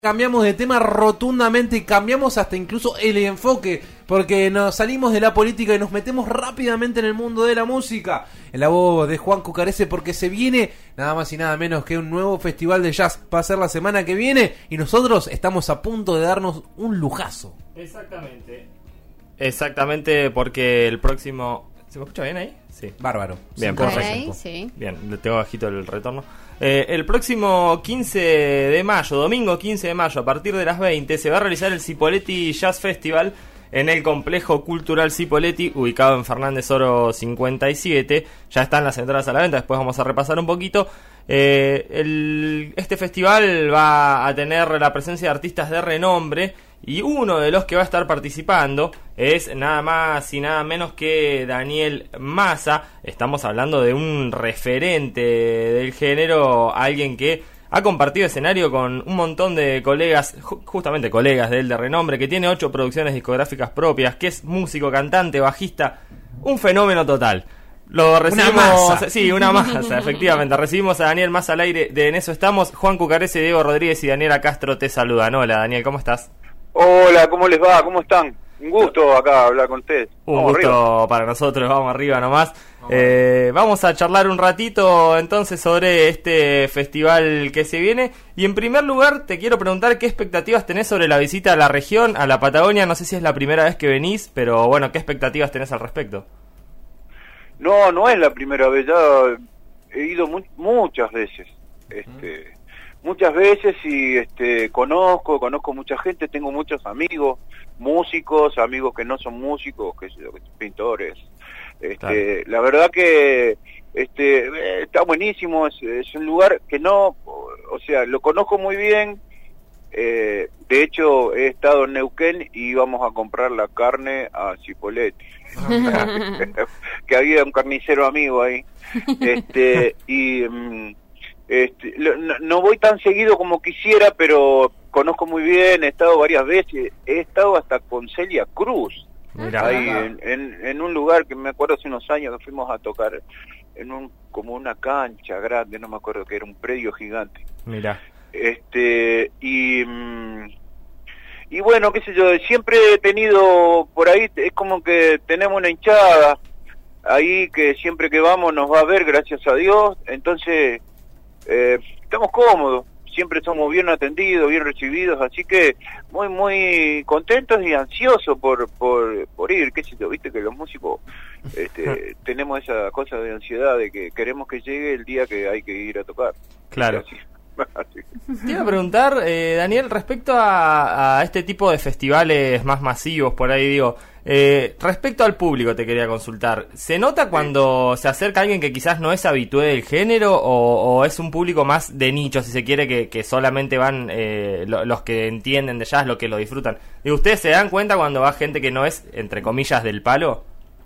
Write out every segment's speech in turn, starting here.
Cambiamos de tema rotundamente y cambiamos hasta incluso el enfoque, porque nos salimos de la política y nos metemos rápidamente en el mundo de la música. En la voz de Juan Cucarese, porque se viene nada más y nada menos que un nuevo festival de jazz. Va a ser la semana que viene y nosotros estamos a punto de darnos un lujazo. Exactamente, porque el próximo... ¿Se me escucha bien ahí? Sí. Bárbaro. Bien, Sí, perfecto. Sí. Bien, le tengo bajito el retorno. El próximo 15 de mayo, domingo 15 de mayo, a partir de las 20, se va a realizar el Cipolletti Jazz Festival en el Complejo Cultural Cipolletti, ubicado en Fernández Oro 57. Ya están las entradas a la venta, después vamos a repasar un poquito. Este festival va a tener la presencia de artistas de renombre, y uno de los que va a estar participando es nada más y nada menos que Daniel Massa. Estamos hablando de un referente del género, alguien que ha compartido escenario con un montón de colegas, justamente colegas de él de renombre, que tiene 8 producciones discográficas propias, que es músico, cantante, bajista, un fenómeno total. Lo recibimos, una masa. Sí, una masa, efectivamente. Recibimos a Daniel Massa al aire de En Eso Estamos. Juan Cucarese, Diego Rodríguez y Daniela Castro te saludan. Hola, Daniel, ¿cómo estás? Hola, ¿cómo les va? ¿Cómo están? Un gusto acá hablar con ustedes. Un Vamos gusto arriba. para nosotros, vamos arriba nomás. Vamos a charlar un ratito entonces sobre este festival que se viene. Y en primer lugar te quiero preguntar qué expectativas tenés sobre la visita a la región, a la Patagonia. No sé si es la primera vez que venís, pero bueno, ¿qué expectativas tenés al respecto? No es la primera vez, ya he ido muchas veces. Muchas veces y conozco mucha gente, tengo muchos amigos, músicos, amigos que no son músicos, que son pintores. Claro. La verdad que está buenísimo, es un lugar que no, o sea, lo conozco muy bien. De hecho, he estado en Neuquén y íbamos a comprar la carne a Cipolletti. Que había un carnicero amigo ahí. No voy tan seguido como quisiera, pero conozco muy bien, he estado varias veces, he estado hasta con Celia Cruz. Mirá. Ahí en un lugar que me acuerdo hace unos años que fuimos a tocar en como una cancha grande, no me acuerdo, que era un predio gigante. Mirá. Y bueno, qué sé yo, siempre he tenido por ahí, es como que tenemos una hinchada ahí que siempre que vamos nos va a ver, gracias a Dios. Entonces estamos cómodos, siempre somos bien atendidos, bien recibidos, así que muy contentos y ansiosos por ir, qué sé yo, viste que los músicos tenemos esa cosa de ansiedad de que queremos que llegue el día que hay que ir a tocar. Claro. Así. Te iba a preguntar, Daniel, respecto a este tipo de festivales más masivos, por ahí digo, respecto al público te quería consultar, ¿se nota cuando se acerca alguien que quizás no es habitué del género o es un público más de nicho, si se quiere, que solamente van los que entienden de jazz, los que lo disfrutan? Digo, ¿ustedes se dan cuenta cuando va gente que no es, entre comillas, del palo?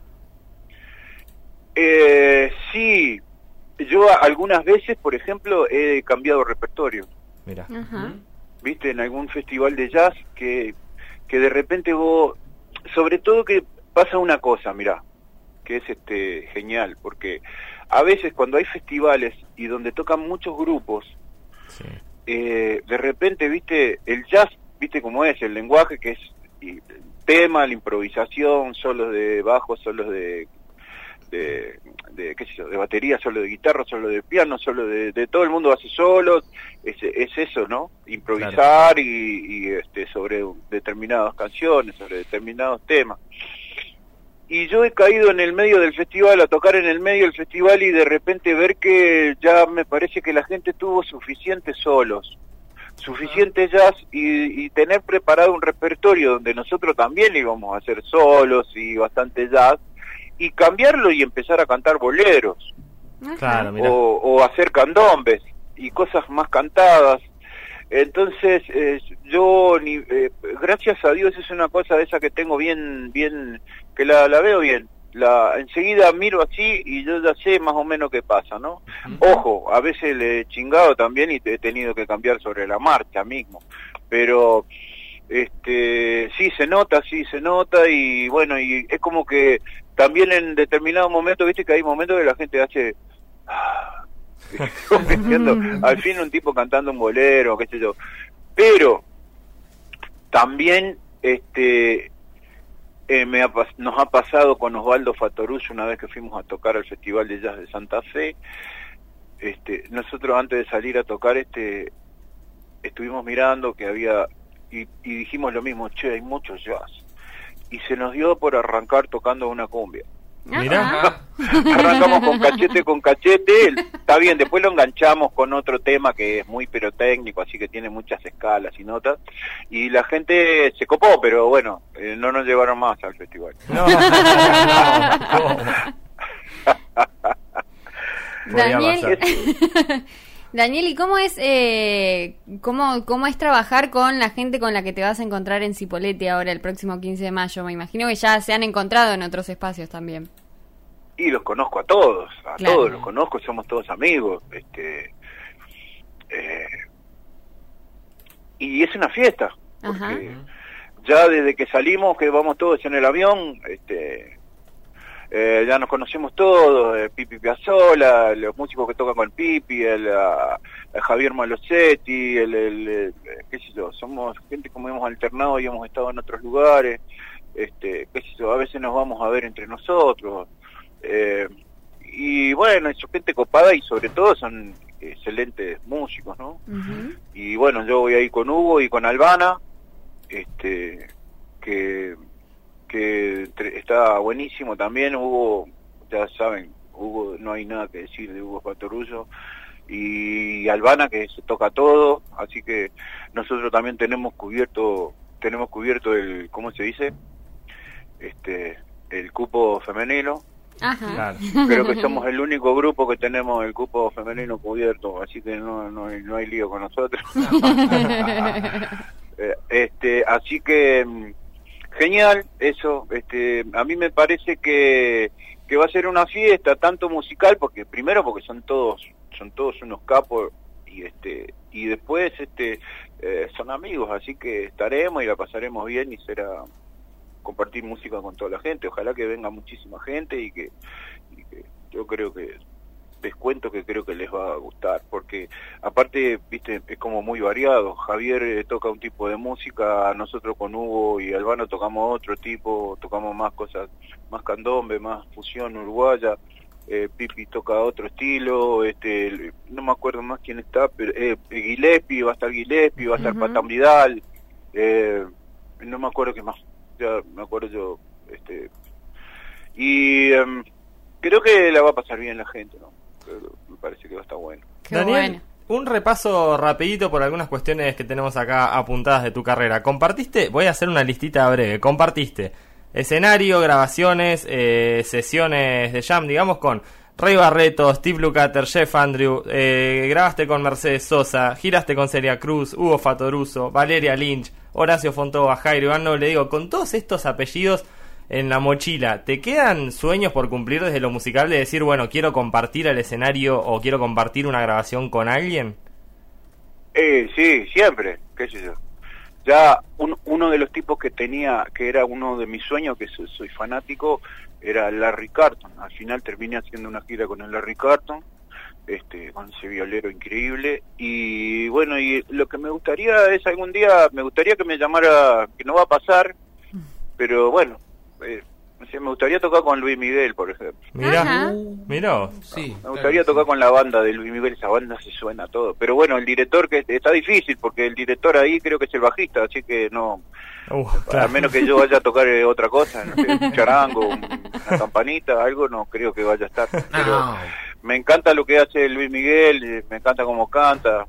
Sí. Yo algunas veces, por ejemplo, he cambiado repertorio. Mira. Ajá. ¿Viste? En algún festival de jazz que de repente vos... Sobre todo que pasa una cosa, mirá, que es genial, porque a veces cuando hay festivales y donde tocan muchos grupos, Sí. de repente, ¿viste? El jazz, ¿viste cómo es? El lenguaje que es el tema, la improvisación, solos de bajo, solos de qué sé yo, de batería, solo de guitarra, solo de piano, solo de todo el mundo hace solos, es eso, ¿no? Improvisar. Claro. y sobre determinadas canciones, sobre determinados temas. Y yo he caído en el medio del festival, a tocar en el medio del festival y de repente ver que ya me parece que la gente tuvo suficientes solos, suficiente jazz y tener preparado un repertorio donde nosotros también íbamos a hacer solos y bastante jazz, y cambiarlo y empezar a cantar boleros. Claro, mira. O hacer candombes y cosas más cantadas. Entonces yo gracias a Dios es una cosa esa que tengo bien que la veo bien, enseguida miro así y yo ya sé más o menos qué pasa, ¿no? Ojo, a veces le he chingado también y he tenido que cambiar sobre la marcha mismo, pero sí se nota y bueno, y es como que también en determinados momentos, viste que hay momentos que la gente hace al fin un tipo cantando un bolero, qué sé yo, Pero también nos ha pasado con Osvaldo Fattoruso una vez que fuimos a tocar al Festival de Jazz de Santa Fe. Nosotros antes de salir a tocar estuvimos mirando que había y dijimos lo mismo, che, hay mucho jazz, y se nos dio por arrancar tocando una cumbia. Mirá. Arrancamos con cachete, está bien, después lo enganchamos con otro tema que es muy pirotécnico, así que tiene muchas escalas y notas, y la gente se copó, pero bueno, no nos llevaron más al festival. No. Daniel, Daniel, ¿y cómo es cómo es trabajar con la gente con la que te vas a encontrar en Cipolletti ahora el próximo 15 de mayo? Me imagino que ya se han encontrado en otros espacios también. Y los conozco a todos, Claro. todos los conozco, somos todos amigos, y es una fiesta, Ajá. porque ya desde que salimos, que vamos todos en el avión, ya nos conocemos todos, Pipi Piazzolla, los músicos que tocan con Pipi, el Javier Malosetti, qué sé yo, somos gente como hemos alternado y hemos estado en otros lugares, qué sé yo, a veces nos vamos a ver entre nosotros, y bueno, es gente copada y sobre todo son excelentes músicos, ¿no? Uh-huh. Y bueno, yo voy ahí con Hugo y con Albana, que está buenísimo también. Hugo, ya saben, Hugo, no hay nada que decir de Hugo Fattoruso, y Albana, que se toca todo, así que nosotros también tenemos cubierto el, ¿cómo se dice? El cupo femenino. Ajá. Claro. Creo que somos el único grupo que tenemos el cupo femenino cubierto, así que no hay lío con nosotros. Así que genial eso. A mí me parece que va a ser una fiesta tanto musical, porque primero porque son todos unos capos, y después son amigos, así que estaremos y la pasaremos bien, y será compartir música con toda la gente. Ojalá que venga muchísima gente y que yo creo que descuento que creo que les va a gustar, porque aparte, viste, es como muy variado. Javier toca un tipo de música, nosotros con Hugo y Albano tocamos otro tipo, tocamos más cosas, más candombe, más fusión uruguaya. Pipi toca otro estilo, no me acuerdo más quién está, pero Gillespie, va a estar Uh-huh. Patán Vidal, no me acuerdo qué más, ya me acuerdo yo, y creo que la va a pasar bien la gente, ¿no? Me parece que va a estar bueno. Qué Daniel, bueno. un repaso rapidito por algunas cuestiones que tenemos acá apuntadas de tu carrera. Compartiste, voy a hacer una listita breve, compartiste escenario, grabaciones, sesiones de jam, digamos, con Rey Barreto, Steve Lukather, Jeff Andrew, grabaste con Mercedes Sosa, giraste con Celia Cruz, Hugo Fattoruso, Valeria Lynch, Horacio Fontova, Jairo Iván Noble. Digo, con todos estos apellidos en la mochila, ¿te quedan sueños por cumplir desde lo musical de decir, bueno, quiero compartir el escenario o quiero compartir una grabación con alguien? Sí, siempre, qué sé yo. Ya uno de los tipos que era uno de mis sueños, que soy fanático, era Larry Carlton. Al final terminé haciendo una gira con el Larry Carlton, con ese violero increíble. Y bueno, y lo que me gustaría es algún día, me gustaría que me llamara, que no va a pasar, pero bueno, no sé, me gustaría tocar con Luis Miguel, por ejemplo. Ajá. Mirá. Sí, Me gustaría tocar con la banda de Luis Miguel, esa banda se suena todo. Pero bueno, el director, que está difícil, porque el director ahí creo que es el bajista, así que no, Claro. a menos que yo vaya a tocar otra cosa, no sé, un charango, una campanita, algo, no creo que vaya a estar. Pero No. me encanta lo que hace Luis Miguel, me encanta cómo canta,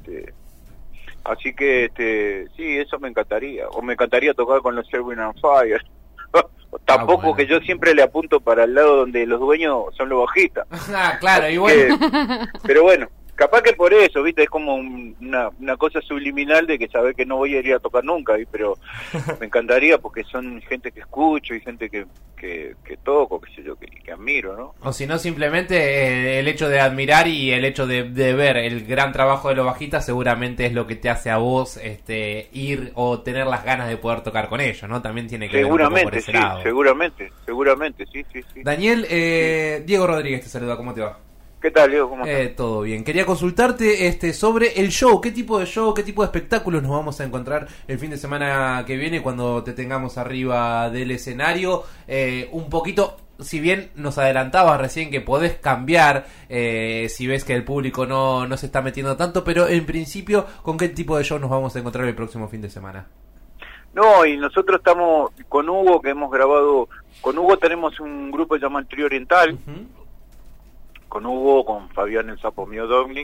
así que sí, eso me encantaría. O me encantaría tocar con los Erwin and Fire. Tampoco, bueno. que yo siempre le apunto para el lado donde los dueños son los bajistas. Claro, y bueno. Pero bueno, capaz que por eso, viste, es como una cosa subliminal de que saber que no voy a ir a tocar nunca, pero me encantaría, porque son gente que escucho y gente que toco, qué sé yo, que admiro, ¿no? O si no, simplemente el hecho de admirar y el hecho de ver el gran trabajo de los bajistas seguramente es lo que te hace a vos ir o tener las ganas de poder tocar con ellos, ¿no? También tiene que ver un poco por Seguramente, ese sí, lado. seguramente, sí. Daniel, Diego Rodríguez te saluda, ¿cómo te va? ¿Qué tal, Leo? ¿Cómo estás? Todo bien. Quería consultarte sobre el show. ¿Qué tipo de show, qué tipo de espectáculos nos vamos a encontrar el fin de semana que viene cuando te tengamos arriba del escenario? Un poquito, si bien nos adelantabas recién que podés cambiar si ves que el público no se está metiendo tanto, pero en principio, ¿con qué tipo de show nos vamos a encontrar el próximo fin de semana? No, y nosotros estamos con Hugo, que hemos grabado... Con Hugo tenemos un grupo llamado El Trío Oriental. Uh-huh. Con Hugo, con Fabián el Sapo Mío Dogli,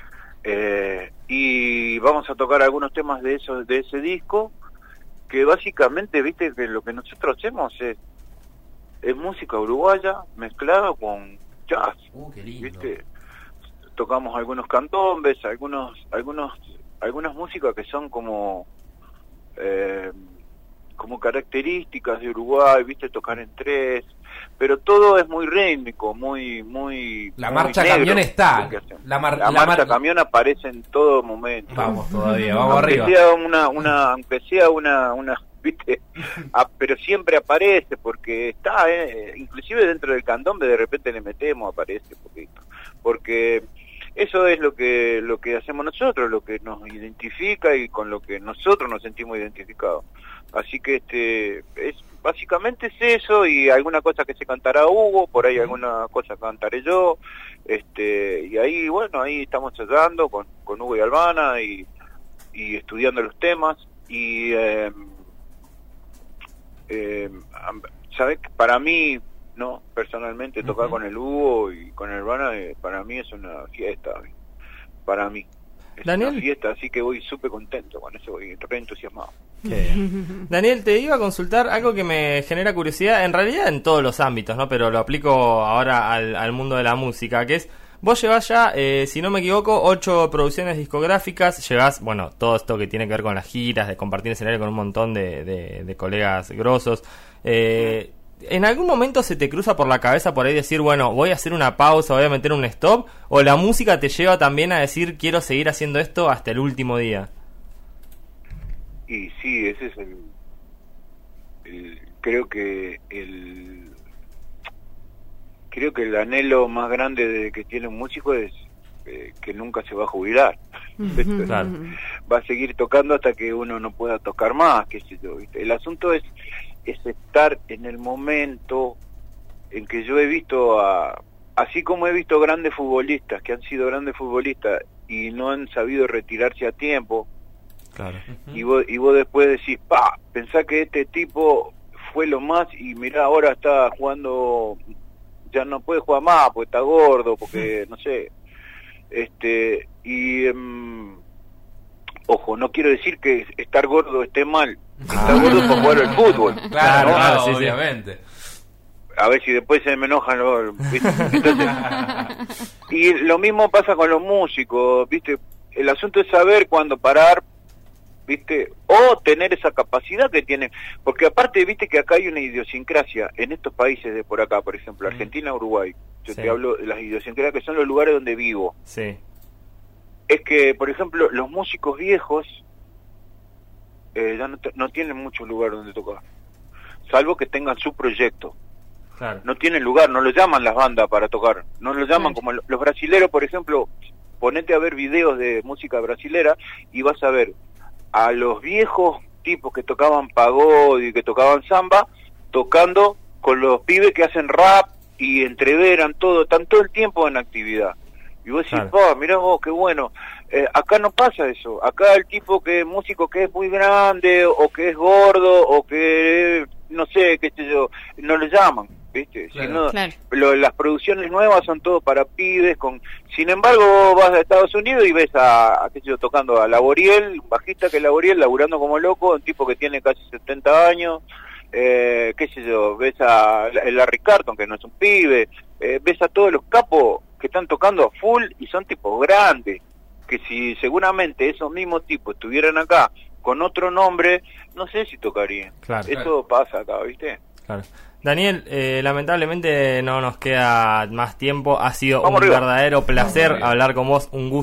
y vamos a tocar algunos temas de ese disco, que básicamente, viste, que lo que nosotros hacemos es música uruguaya mezclada con jazz. Qué lindo. ¿Viste? Tocamos algunos candombes, algunas músicas que son como características de Uruguay, viste, tocar en tres, pero todo es muy rítmico, muy la muy marcha negro, camión está, la marcha camión aparece en todo momento. Vamos todavía, vamos aunque arriba. Sea una viste, pero siempre aparece porque está, inclusive dentro del candombe de repente le metemos, aparece poquito, porque eso es lo que hacemos nosotros, lo que nos identifica y con lo que nosotros nos sentimos identificados. Así que básicamente es eso, y alguna cosa que se cantará Hugo, por ahí alguna cosa cantaré yo, y ahí, bueno, ahí estamos ensayando con Hugo y Albana y estudiando los temas, y sabes que para mí, no, personalmente tocar con el Hugo y con el Albana, para mí es una fiesta, para mí. Es Daniel, una fiesta, así que voy súper contento con eso, voy re entusiasmado. Daniel, te iba a consultar algo que me genera curiosidad, en realidad en todos los ámbitos, ¿no? Pero lo aplico ahora al mundo de la música, que es, vos llevás ya, si no me equivoco, 8 producciones discográficas, llevás, bueno, todo esto que tiene que ver con las giras, de compartir escenario con un montón de colegas grosos. ¿En algún momento se te cruza por la cabeza por ahí decir, bueno, voy a hacer una pausa, voy a meter un stop? ¿O la música te lleva también a decir, quiero seguir haciendo esto hasta el último día? Y sí, ese es creo que el anhelo más grande que tiene un músico es que nunca se va a jubilar. Claro. Va a seguir tocando hasta que uno no pueda tocar más, qué sé yo, ¿viste? El asunto es estar en el momento en que yo he visto así como he visto grandes futbolistas que han sido grandes futbolistas y no han sabido retirarse a tiempo. Claro. Y vos después decís, pensá que este tipo fue lo más, y mirá, ahora está jugando, ya no puede jugar más porque está gordo, porque no sé, ojo, no quiero decir que estar gordo esté mal, estar gordo es por jugar al fútbol. Claro, ¿no? claro, sí, obviamente. A ver si después se me enojan ¿viste? Entonces, y lo mismo pasa con los músicos, ¿viste? El asunto es saber cuándo parar, ¿viste? O tener esa capacidad que tienen, porque aparte, ¿viste? Que acá hay una idiosincrasia en estos países de por acá, por ejemplo, Argentina, Uruguay. Yo te hablo de las idiosincrasias que son los lugares donde vivo. Sí. Es que, por ejemplo, los músicos viejos ya no tienen mucho lugar donde tocar, salvo que tengan su proyecto. Claro. No tienen lugar, no lo llaman las bandas para tocar, no lo llaman como los brasileros, por ejemplo. Ponete a ver videos de música brasilera y vas a ver a los viejos tipos que tocaban pagode y que tocaban samba tocando con los pibes que hacen rap y entreveran todo, están todo el tiempo en actividad. Y vos decís, mirá vos, qué bueno. Acá no pasa eso. Acá el tipo músico que es muy grande, o que es gordo, o que, no sé, qué sé yo, no lo llaman, ¿viste? Claro. Las producciones nuevas son todo para pibes. Sin embargo, vas a Estados Unidos y ves qué sé yo, tocando a Laboriel, un bajista que es Laboriel, laburando como loco, un tipo que tiene casi 70 años. Qué sé yo, ves a Larry Carton, que no es un pibe, ves a todos los capos que están tocando a full y son tipos grandes, que si seguramente esos mismos tipos estuvieran acá con otro nombre, no sé si tocarían. Claro. Eso pasa acá, ¿viste? Claro. Daniel, lamentablemente no nos queda más tiempo. Ha sido Vamos un arriba. verdadero placer hablar con vos, un gusto.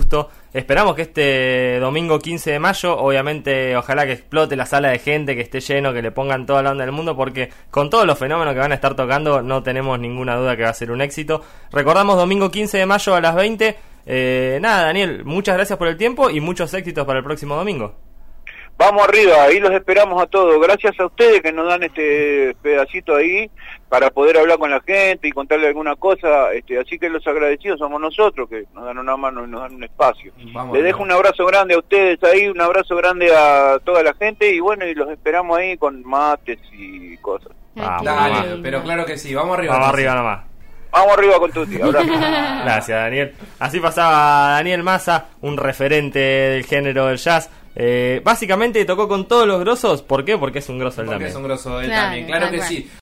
esperamos que este domingo 15 de mayo, obviamente, ojalá que explote la sala de gente, que esté lleno, que le pongan toda la onda del mundo, porque con todos los fenómenos que van a estar tocando, no tenemos ninguna duda que va a ser un éxito. Recordamos, domingo 15 de mayo a las 20. Nada, Daniel, muchas gracias por el tiempo y muchos éxitos para el próximo domingo. Vamos arriba, ahí los esperamos a todos. Gracias a ustedes que nos dan este pedacito ahí para poder hablar con la gente y contarle alguna cosa. Así que los agradecidos somos nosotros, que nos dan una mano y nos dan un espacio. Les dejo un abrazo grande a ustedes ahí, un abrazo grande a toda la gente y bueno, y los esperamos ahí con mates y cosas. Dale, pero claro que sí, vamos arriba. Vamos arriba nomás. Vamos arriba con Tuti, abrazo. Gracias, Daniel. Así pasaba Daniel Massa, un referente del género del jazz. Básicamente tocó con todos los grosos. ¿Por qué? Porque es un grosso él también. Porque es un grosso él Claro, también, claro que tal cual. sí.